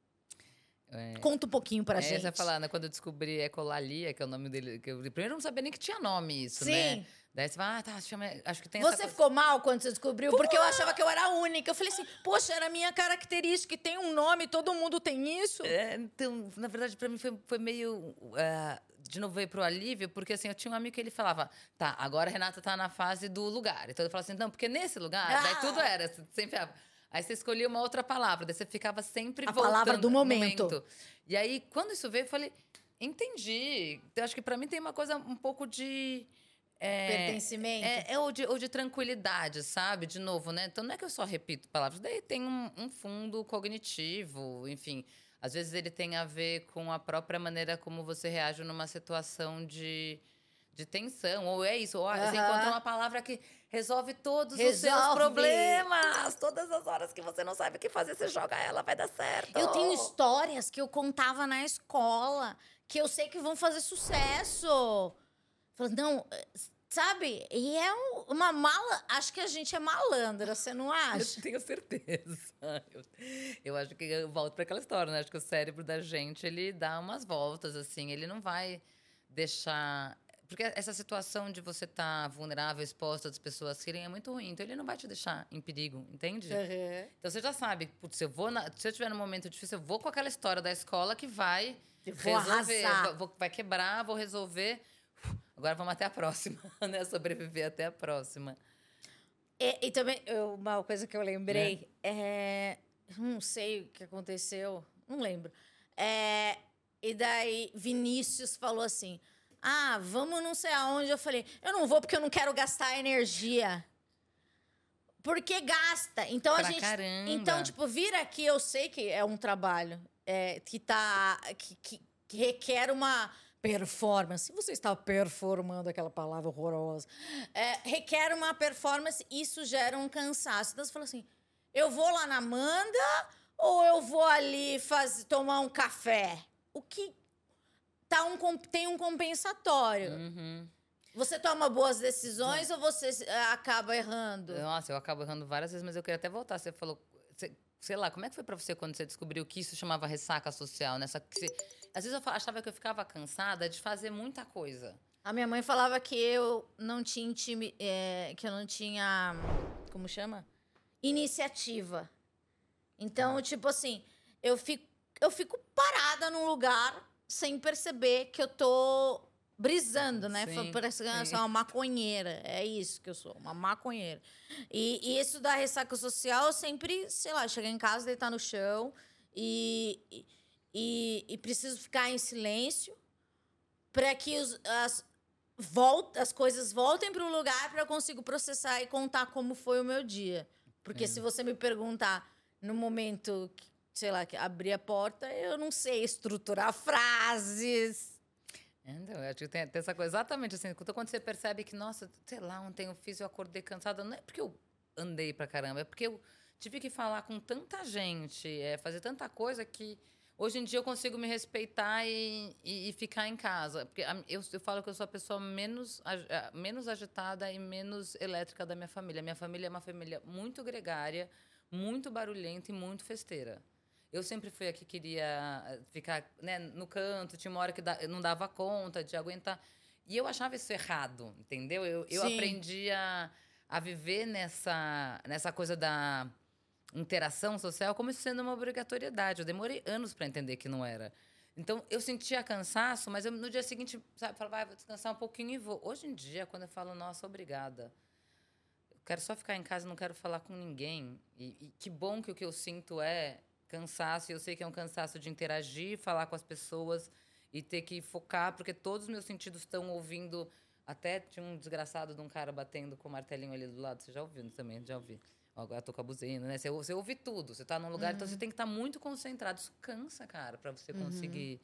É, Conta um pouquinho pra é, gente. Você falar, né, quando eu descobri Ecolalia, que é o nome dele. Que eu, primeiro eu não sabia nem que tinha nome isso, Sim. né? Daí você fala, ah, tá, chama, acho que tem Você essa coisa... ficou mal quando você descobriu? Pô! Porque eu achava que eu era a única. Eu falei assim, poxa, era a minha característica, que tem um nome, todo mundo tem isso. É, então, na verdade, pra mim foi, foi meio... Uh, de novo veio pro alívio, porque assim, eu tinha um amigo que ele falava, tá, agora a Renata tá na fase do lugar. Então eu falava assim, não, porque nesse lugar, ah! Daí tudo era, sempre... Aí você escolhia uma outra palavra, daí você ficava sempre a voltando. A palavra do momento. momento. E aí, quando isso veio, eu falei... Entendi. Eu acho que pra mim tem uma coisa um pouco de... É, Pertencimento? É, é ou, de, ou de tranquilidade, sabe? De novo, né? Então não é que eu só repito palavras, daí tem um, um fundo cognitivo, enfim. Às vezes ele tem a ver com a própria maneira como você reage numa situação de, de tensão. Ou é isso, ou ah, você Aham. encontrou uma palavra que resolve todos os seus Resolve. problemas. Todas as horas que você não sabe o que fazer, você joga ela, vai dar certo. Eu tenho histórias que eu contava na escola, que eu sei que vão fazer sucesso. Falei, não, sabe? E é um- uma mala. Acho que a gente é malandra, você não acha? Eu tenho certeza. Eu, eu acho que eu volto para aquela história, né? Acho que o cérebro da gente, ele dá umas voltas, assim. Ele não vai deixar... Porque essa situação de você estar vulnerável, exposto, as pessoas rirem, é muito ruim. Então, ele não vai te deixar em perigo, entende? Uhum. Então, você já sabe, putz, eu vou na- se eu estiver num momento difícil, eu vou com aquela história da escola que vai Eu vou resolver. arrasar. vou- vai quebrar, vou resolver. Agora vamos até a próxima, né? Sobreviver até a próxima. E, e também, eu- uma coisa que eu lembrei, é. Não sei o que aconteceu, não lembro. É, e daí, Vinícius falou assim: ah, vamos não sei aonde. Eu falei: eu não vou porque eu não quero gastar energia. Porque gasta. Então a Pra gente. caramba. Então, tipo, vir aqui, eu sei que é um trabalho é, que tá. Que, que- que requer uma performance. Você está performando aquela palavra horrorosa. É, requer uma performance, isso gera um cansaço. Então você fala assim: eu vou lá na Amanda ou eu vou ali faz, tomar um café? O que tá um, com- tem um compensatório. Uhum. Você toma boas decisões ou você eh, acaba errando? Nossa, eu acabo errando várias vezes, mas eu queria até voltar. Você falou, você- sei lá, como é que foi pra você quando você descobriu que isso chamava ressaca social? Nessa, que você- às vezes eu fa- achava que eu ficava cansada de fazer muita coisa. A minha mãe falava que eu não tinha intimi, eh, que eu não tinha, como chama? Iniciativa. Então, tipo assim, eu fico, eu fico parada num lugar sem perceber que eu tô brisando, né? Sim, Parece que eu sim. sou uma maconheira. É isso que eu sou, uma maconheira. E, e isso da ressaca social, eu sempre, sei lá, chegar em casa, deitar no chão e, e, e- e preciso ficar em silêncio para que os, as, volta, as coisas voltem para o lugar para eu conseguir processar e contar como foi o meu dia. Porque se você me perguntar no momento, que, sei lá, que abrir a porta, eu não sei estruturar frases. Então, eu acho que tem, tem essa coisa exatamente assim. Quando quando você percebe que, nossa, sei lá, ontem eu fiz, eu acordei cansada. Não é porque eu andei pra caramba, é porque eu tive que falar com tanta gente, é, fazer tanta coisa que hoje em dia eu consigo me respeitar e, e- e ficar em casa. Porque a- eu, eu falo que eu sou a pessoa menos, ag- a- menos agitada e menos elétrica da minha família. Minha família é uma família muito gregária, muito barulhenta e muito festeira. Eu sempre fui a que queria eh, ficar, né, no canto, tinha uma hora que da- eu não dava conta de aguentar. E eu achava isso errado, entendeu? Eu, eu Sim. aprendi a, a viver nessa, nessa coisa da interação social como isso sendo uma obrigatoriedade. Eu demorei anos para entender que não era. Então, eu sentia cansaço, mas eu, no dia seguinte, sabe, falava, ah, vou descansar um pouquinho e vou. Hoje em dia, quando eu falo, nossa, obrigada. Eu quero só ficar em casa, não quero falar com ninguém. E, e que bom que o que eu sinto é cansaço. E eu sei que é um cansaço de interagir, falar com as pessoas e ter que focar, porque todos os meus sentidos estão ouvindo. Até tinha um desgraçado de um cara batendo com o martelinho ali do lado. Você já ouviu também? Já ouvi. Ó, agora tô com a buzina, né? Você, ou- você ouve tudo. Você tá num lugar, então você tem que estar muito concentrado. Isso cansa, cara, para você conseguir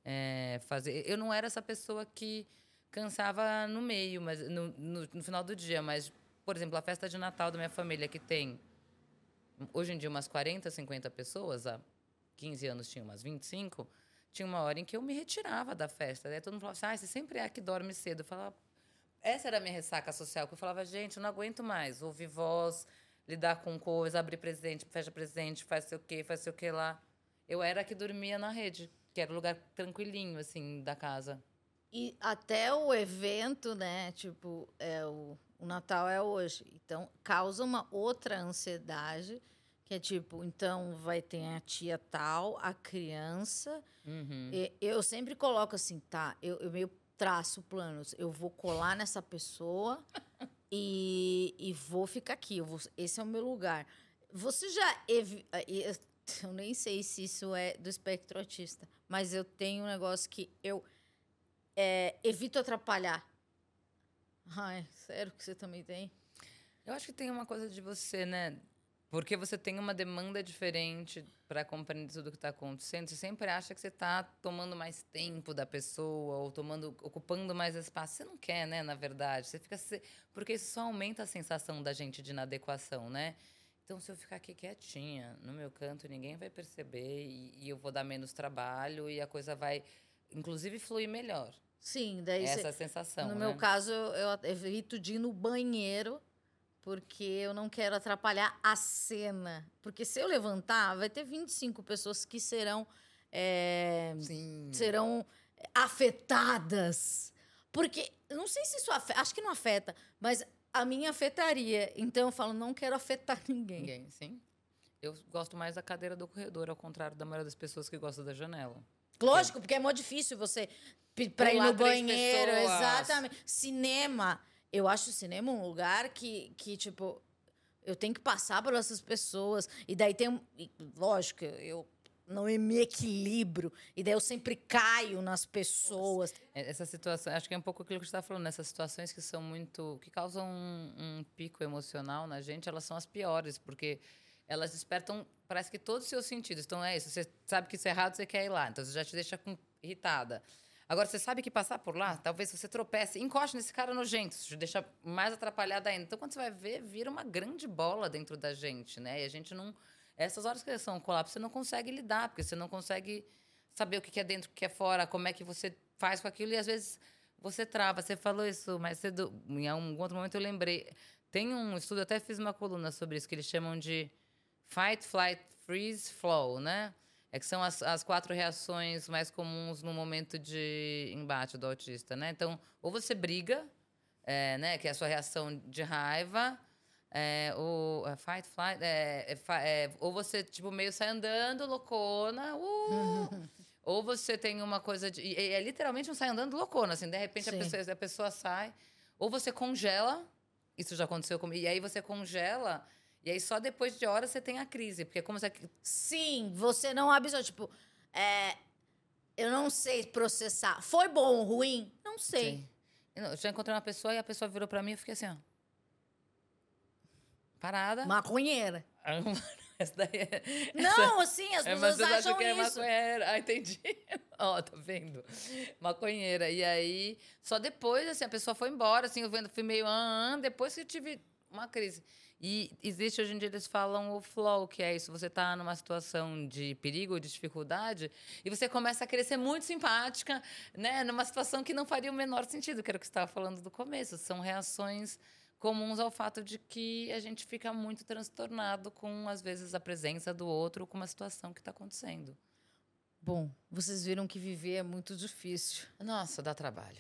é, fazer. Eu não era essa pessoa que cansava no meio, mas no, no, no final do dia. Mas, por exemplo, a festa de Natal da minha família, que tem hoje em dia umas quarenta, cinquenta pessoas, há quinze anos tinha umas vinte e cinco, tinha uma hora em que eu me retirava da festa. Daí todo mundo falava assim, ah, você sempre é a que dorme cedo. Eu falava, essa era a minha ressaca social, que eu falava, gente, eu não aguento mais ouvir voz, lidar com coisa, abrir presente, fecha presente, faz sei o quê, faz sei o quê lá. Eu era a que dormia na rede, que era o lugar tranquilinho, assim, da casa. E até o evento, né? Tipo, é o, o Natal é hoje. Então, causa uma outra ansiedade, que é tipo, então vai ter a tia tal, a criança. Uhum. E eu sempre coloco assim, tá? Eu, eu meio traço planos. Eu vou colar nessa pessoa e, e vou ficar aqui. Eu vou- esse é o meu lugar. Você já. evi- eh, Eu nem sei se isso é do espectro autista, mas eu tenho um negócio que eu é, evito atrapalhar. Ai, sério que você também tem? Eu acho que tem uma coisa de você, né? Porque você tem uma demanda diferente para compreender tudo que está acontecendo. Você sempre acha que você está tomando mais tempo da pessoa ou tomando, ocupando mais espaço. Você não quer, né? Na verdade, você fica se... porque isso só aumenta a sensação da gente de inadequação, né? Então, se eu ficar aqui quietinha no meu canto, ninguém vai perceber e, e eu vou dar menos trabalho e a coisa vai, inclusive, fluir melhor. Sim, daí Essa você, é a sensação, no né? meu caso, eu evito de ir no banheiro porque eu não quero atrapalhar a cena. Porque se eu levantar, vai ter vinte e cinco pessoas que serão, é, Sim. serão afetadas. Porque, eu não sei se isso afeta, acho que não afeta, mas a minha afetaria. Então eu falo, não quero afetar ninguém. Ninguém, sim. Eu gosto mais da cadeira do corredor, ao contrário da maioria das pessoas que gostam da janela. Lógico, porque é muito difícil você para ir Pular no três banheiro, pessoas. exatamente. Cinema, eu acho o cinema um lugar que, que tipo, eu tenho que passar por essas pessoas. E daí tem, e, lógico, eu não me equilibro. E daí eu sempre caio nas pessoas. Essa situação, acho que é um pouco aquilo que você está falando, essas situações que são muito, que causam um, um pico emocional na gente, elas são as piores, porque elas despertam, parece que todos os seus sentidos. Então é isso, você sabe que isso é errado, você quer ir lá, então você já te deixa com, irritada. Agora, você sabe que passar por lá, talvez você tropece, encoste nesse cara nojento, isso te deixa mais atrapalhada ainda. Então, quando você vai ver, vira uma grande bola dentro da gente, né? E a gente não... Essas horas que são um colapso, você não consegue lidar, porque você não consegue saber o que é dentro, o que é fora, como é que você faz com aquilo, e às vezes você trava. Você falou isso mais cedo, em algum outro momento eu lembrei. Tem um estudo, eu até fiz uma coluna sobre isso, que eles chamam de fight, flight, freeze, flow, né? É que são as, as quatro reações mais comuns no momento de embate do autista, né? Então, ou você briga, é, né? Que é a sua reação de raiva, é, ou é, fight, flight, é, é, é, ou você, tipo, meio sai andando, loucona, uh, ou você tem uma coisa de... E é literalmente um sai andando loucona, assim, de repente a pessoa, a pessoa sai, ou você congela, isso já aconteceu comigo, e aí você congela... E aí, só depois de horas, você tem a crise. Porque é como se... Sim, você não absorve. Tipo, é, eu não sei processar. Foi bom ou ruim? Não sei. Sim. Eu já encontrei uma pessoa e a pessoa virou pra mim e eu fiquei assim, ó. Parada. Maconheira. Essa daí é, não, essa, assim, as é, pessoas mas acham que é isso. Maconheira. Ah, entendi. Ó, tá vendo? Maconheira. E aí, só depois, assim, a pessoa foi embora, assim, eu vendo, fui meio... Ah, ah, depois que eu tive uma crise... E existe, hoje em dia, eles falam o flow, que é isso. Você está numa situação de perigo, de dificuldade, e você começa a querer ser muito simpática, né? Numa situação que não faria o menor sentido, que era o que você estava falando do começo. São reações comuns ao fato de que a gente fica muito transtornado com, às vezes, a presença do outro, com uma situação que está acontecendo. Bom, vocês viram que viver é muito difícil. Nossa, dá trabalho.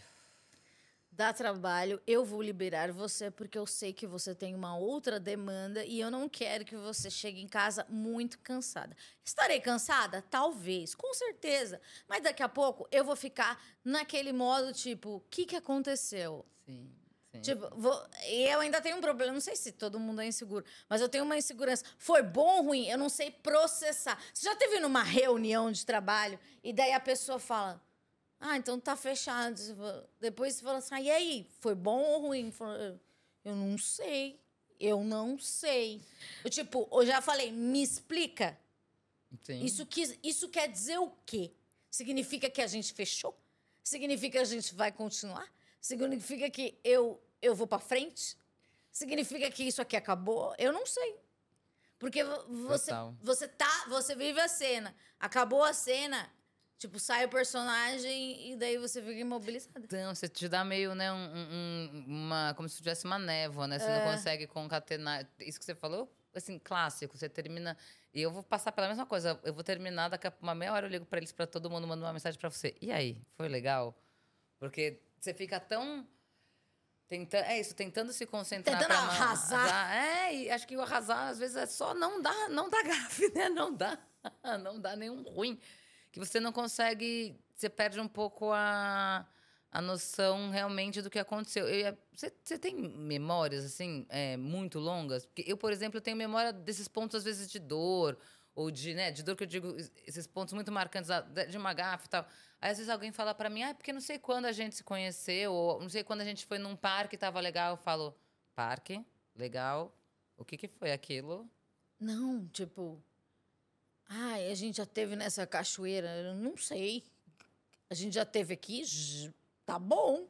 Dá trabalho, eu vou liberar você porque eu sei que você tem uma outra demanda e eu não quero que você chegue em casa muito cansada. Estarei cansada? Talvez, com certeza. Mas daqui a pouco eu vou ficar naquele modo tipo, o que, que aconteceu? Sim, sim. Tipo, vou, eu ainda tenho um problema, não sei se todo mundo é inseguro, mas eu tenho uma insegurança. Foi bom ou ruim? Eu não sei processar. Você já teve numa reunião de trabalho e daí a pessoa fala... Ah, então tá fechado. Depois você fala assim, ah, e aí? Foi bom ou ruim? Eu não sei. Eu não sei. Eu, tipo, eu já falei, me explica. Sim. Isso, quis, isso quer dizer o quê? Significa que a gente fechou? Significa que a gente vai continuar? Significa que eu, eu vou pra frente? Significa que isso aqui acabou? Eu não sei. Porque você, você, tá, você vive a cena. Acabou a cena... Tipo, sai o personagem e daí você fica imobilizada. Então, você te dá meio, né, um, um, uma... Como se tivesse uma névoa, né? Você é. não consegue concatenar. Isso que você falou, assim, clássico. Você termina... E eu vou passar pela mesma coisa. Eu vou terminar, daqui a uma meia hora eu ligo pra eles, pra todo mundo, mando uma mensagem pra você. E aí? Foi legal? Porque você fica tão... Tentando, é isso, tentando se concentrar. Tentando pra arrasar. arrasar. É, e acho que o arrasar, às vezes, é só não dá, não dá gafe, né? Não dá. Não dá nenhum ruim. Que você não consegue... Você perde um pouco a, a noção realmente do que aconteceu. Eu, você, você tem memórias, assim, é, muito longas? Porque eu, por exemplo, tenho memória desses pontos, às vezes, de dor. ou de, né, de dor que eu digo, esses pontos muito marcantes de uma gafe e tal. Aí, às vezes, alguém fala pra mim, ah, porque não sei quando a gente se conheceu, ou não sei quando a gente foi num parque e tava legal. Eu falo, parque? Legal. O que que foi aquilo? Não, tipo... Ai, a gente já teve nessa cachoeira? Eu não sei. A gente já teve aqui? Tá bom.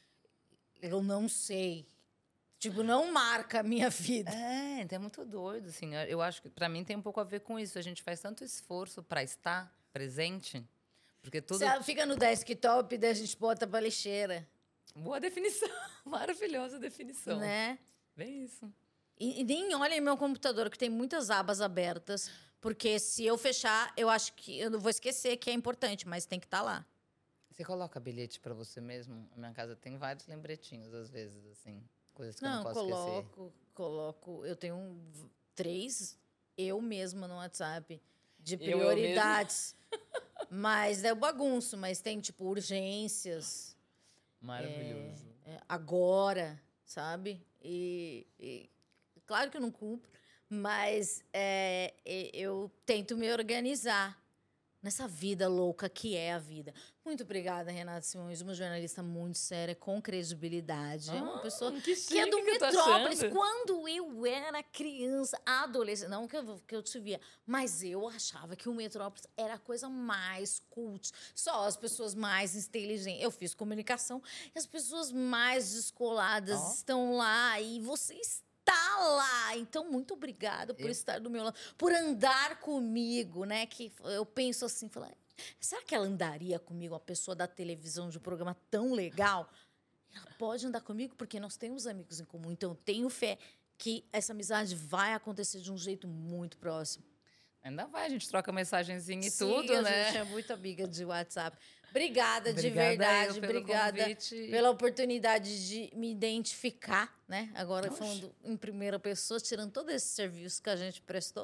Eu não sei. Tipo, não marca a minha vida. É, então é muito doido, assim. Eu acho que pra mim tem um pouco a ver com isso. A gente faz tanto esforço pra estar presente, porque tudo... Você fica no desktop e daí a gente bota pra lixeira. Boa definição. Maravilhosa definição. Né? Bem isso. E, e nem olhem meu computador, que tem muitas abas abertas, porque se eu fechar, eu acho que... Eu não vou esquecer que é importante, mas tem que estar lá. Você coloca bilhete pra você mesmo? Na minha casa tem vários lembretinhos, às vezes, assim. Coisas que não, eu não posso coloco, esquecer. coloco. Eu tenho um, três eu mesma no WhatsApp de Eu, prioridades. Eu mas é bagunço, mas tem, tipo, urgências. Maravilhoso. É, é, agora, sabe? E, e claro que eu não cumpro, mas é, eu tento me organizar nessa vida louca que é a vida. Muito obrigada, Renata Simões, uma jornalista muito séria, com credibilidade. Ah, uma pessoa que, que é do que Metrópolis. Quando eu era criança, adolescente, não que eu, que eu te via, mas eu achava que o Metrópolis era a coisa mais cult. Só as pessoas mais inteligentes. Eu fiz comunicação, e as pessoas mais descoladas oh. estão lá, e vocês tá lá. Então, muito obrigada por eu... estar do meu lado, por andar comigo, né? Que eu penso assim, falar, será que ela andaria comigo, uma pessoa da televisão, de um programa tão legal? Ela pode andar comigo porque nós temos amigos em comum. Então, eu tenho fé que essa amizade vai acontecer de um jeito muito próximo. Ainda vai, a gente troca mensagenzinha e Sim, tudo, a né? gente é muito amiga de WhatsApp. Obrigada, Obrigada de verdade. pelo Obrigada convite. Pela oportunidade de me identificar, né? Agora, Oxe. falando em primeira pessoa, tirando todo esse serviço que a gente prestou.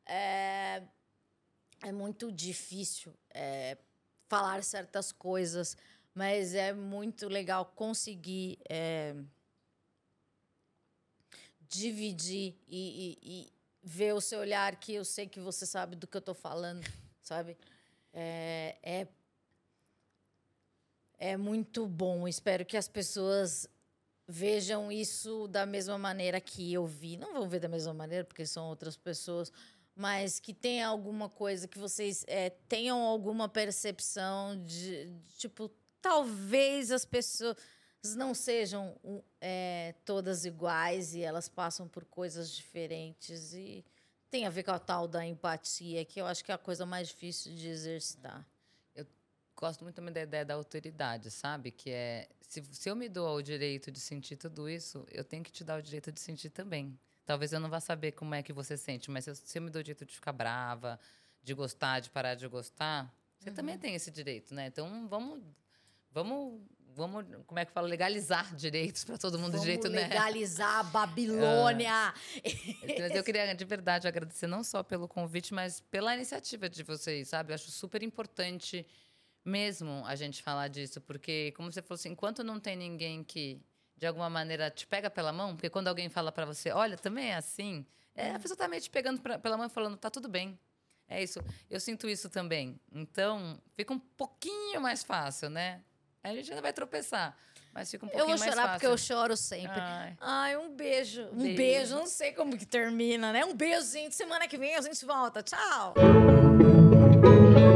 É, é muito difícil é, falar certas coisas, mas é muito legal conseguir é, dividir e, e, e ver o seu olhar, que eu sei que você sabe do que eu estou falando, sabe? É, é, é muito bom. Espero que as pessoas vejam isso da mesma maneira que eu vi. Não vão ver da mesma maneira, porque são outras pessoas, mas que tenha alguma coisa, que vocês é, tenham alguma percepção de, de, tipo, talvez as pessoas não sejam é, todas iguais e elas passam por coisas diferentes, e tem a ver com a tal da empatia, que eu acho que é a coisa mais difícil de exercitar. Eu gosto muito também da ideia da autoridade, sabe? Que é, se, se eu me dou o direito de sentir tudo isso, eu tenho que te dar o direito de sentir também. Talvez eu não vá saber como é que você sente, mas se eu, se eu me dou o direito de ficar brava, de gostar, de parar de gostar, você uhum. também tem esse direito, né? Então, vamos... vamos Vamos, como é que fala? Legalizar direitos para todo mundo. Vamos direito, legalizar, né? legalizar a Babilônia. É. Mas eu queria, de verdade, agradecer não só pelo convite, mas pela iniciativa de vocês, sabe? Eu acho super importante mesmo a gente falar disso, porque, como você falou assim, enquanto não tem ninguém que, de alguma maneira, te pega pela mão, porque quando alguém fala para você, olha, também é assim, é, a pessoa tá meio te pegando pra, pela mão e falando, tá tudo bem. É isso. Eu sinto isso também. Então, fica um pouquinho mais fácil, né? A gente ainda vai tropeçar, mas fica um pouquinho mais fácil. Eu vou chorar porque eu choro sempre. Ai, Ai um beijo. Um beijo. beijo. Não sei como que termina, né? Um beijo, gente. Semana que vem a gente volta. Tchau.